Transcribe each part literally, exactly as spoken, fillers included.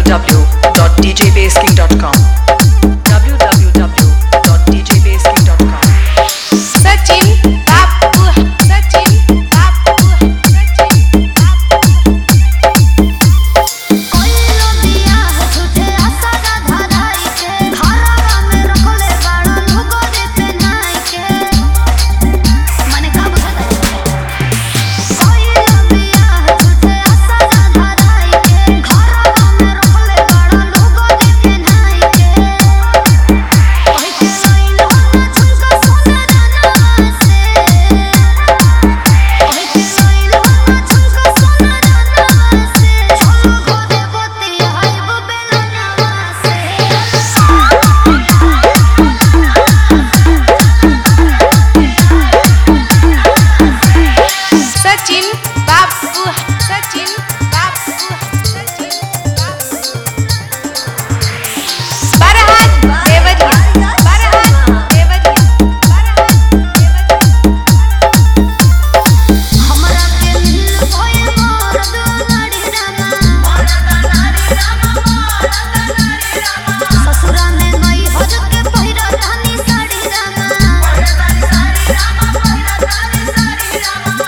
w dot d j baseking dot com w w w dot d j baseking dot com Sachin Babu Sachin Babu Sachin Babu कोई लोबिया झूठे आसारा धराई के घरवा में रखले बाड़ा लोगो देते नाई के माने का बुझा कोई लोबिया झूठे आसारा धराई के घरवा में रखले बाड़ा लोगो देते नाई के कहि के लइलो ना झुमका सोना राना से कहि के लइलो ना झुमका सोना राना से छोलो घोड़े बोती हाइब बेलनवा से Sachin Babu Sachin Babu Sachin Babu Barahat Devadiya Barahat Devadiya Barahat Devadiya हमरा के मिल होए मरद नाड़ी रामा मरद नाड़ी रामा मरद नाड़ी रामा ससुरा में गई हज के पहिरा धानी साड़ी रामा पहिरा धानी साड़ी रामा पहिरा धानी साड़ी रामा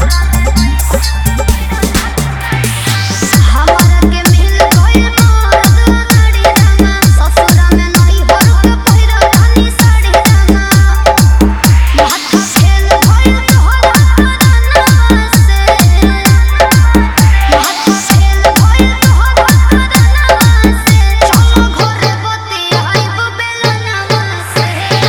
हमरा के मिल होए मरद नाड़ी रामा ससुरा में गई हज के पहिरा धानी साड़ी रामा माथा खेल भइल तोहरा कराना से माथा खेल भइल तोहरा कराना से चलो घरे बती आइब बेलनवा से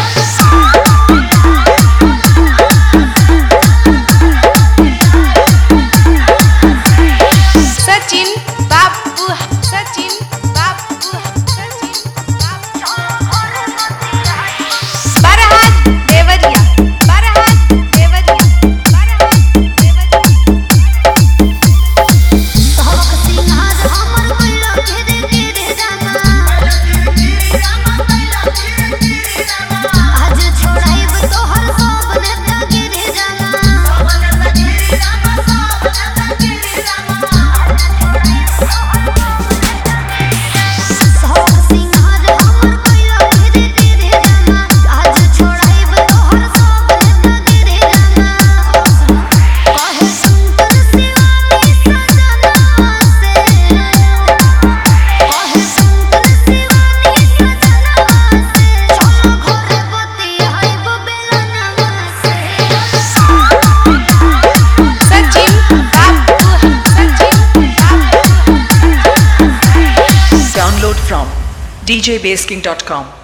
Sachin Babu Sachin Babu Sachin Babu घरे बती आइब Barahat Devadiya Barahat Devadiya Barahat Devadiya सहक सिंगार हमर कइला घेरे घेरे रामा कइला घेरे घेरे रामा कइला घेरे घेरे रामा आज छोड़ाइब तोहर सब नेता गिरे रामा सब नेता गिरे रामा सब नेता गिरे रामा सहक सिंगार हमर कइला घेरे घेरे रामा आज छोड़ाइब तोहर सब नेता गिरे रामा कहे सुंदर शिवानी सजना से कहे सुंदर शिवानी सजना से चलो घरे बती आइब बेलनवा से Sachin Babu Sachin Babu download from d j baseking dot com